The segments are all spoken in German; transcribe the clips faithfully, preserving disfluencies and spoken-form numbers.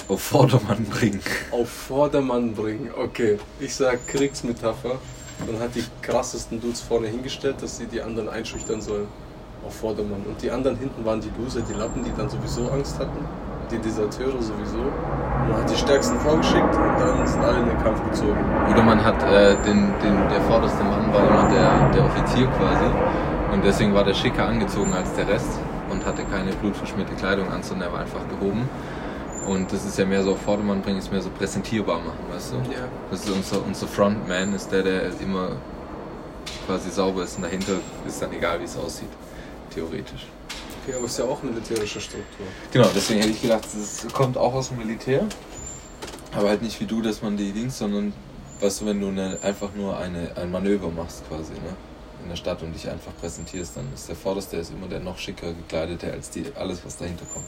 Auf Vordermann bringen. Auf Vordermann bringen, okay. Ich sag Kriegsmetapher. Man hat die krassesten Dudes vorne hingestellt, dass sie die anderen einschüchtern sollen. Auf Vordermann. Und die anderen hinten waren die Loser, die Lappen, die dann sowieso Angst hatten. Die Deserteure sowieso. Und man hat die Stärksten vorgeschickt und dann sind alle in den Kampf gezogen. Oder man hat äh, den, den, der vorderste Mann war immer der, der Offizier quasi. Und deswegen war der schicker angezogen als der Rest und hatte keine blutverschmierte Kleidung an, sondern er war einfach gehoben. Und das ist ja mehr so auf Vordermann bringen, ist mehr so präsentierbar machen, weißt du? Ja. Das ist unser, unser Frontman, ist der, der immer quasi sauber ist und dahinter ist dann egal, wie es aussieht, theoretisch. Okay, aber es ist ja auch militärische Struktur. Genau, deswegen hätte ich gedacht, das kommt auch aus dem Militär, aber halt nicht wie du, dass man die Dings, sondern, weißt du, wenn du eine, einfach nur eine, ein Manöver machst quasi, ne? In der Stadt und dich einfach präsentierst, dann ist der Vorderste ist immer der noch schicker gekleidete als die, alles, was dahinter kommt.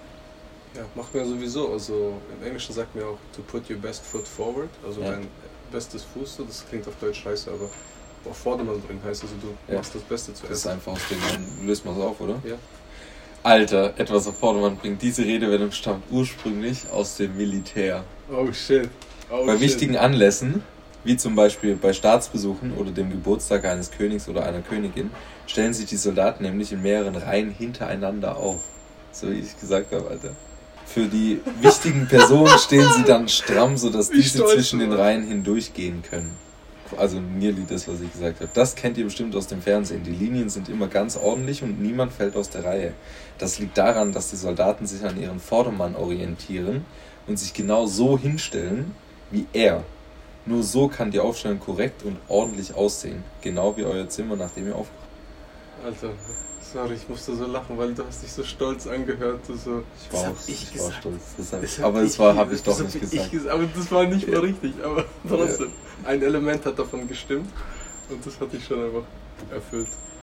Ja, macht man ja sowieso. Also im Englischen sagt man ja auch to put your best foot forward, also ja. dein bestes Fuß, das klingt auf Deutsch scheiße, aber auf Vordermann bringen heißt also, du ja. machst das Beste zuerst. Das ist einfach aus dem, löst man es auf, oder? Ja. Alter, etwas auf Vordermann bringt. Diese Redewendung stammt ursprünglich aus dem Militär. Oh shit. Oh, bei shit. wichtigen Anlässen, wie zum Beispiel bei Staatsbesuchen oder dem Geburtstag eines Königs oder einer Königin, stellen sich die Soldaten nämlich in mehreren Reihen hintereinander auf. So wie ich gesagt habe, Alter. Für die wichtigen Personen stehen sie dann stramm, sodass diese zwischen den Reihen hindurchgehen können. Also nearly das, was ich gesagt habe. Das kennt ihr bestimmt aus dem Fernsehen. Die Linien sind immer ganz ordentlich und niemand fällt aus der Reihe. Das liegt daran, dass die Soldaten sich an ihren Vordermann orientieren und sich genau so hinstellen wie er. Nur so kann die Aufstellung korrekt und ordentlich aussehen. Genau wie euer Zimmer, nachdem ihr aufwacht. Alter, sorry, ich musste so lachen, weil du hast dich so stolz angehört. Du so, ich war, auch, ich ich war stolz. Deshalb, das aber es war, habe ich doch nicht gesagt. Ich gesagt. Aber das war nicht mal richtig. Aber trotzdem, ein Element hat davon gestimmt und das hat dich schon einfach erfüllt.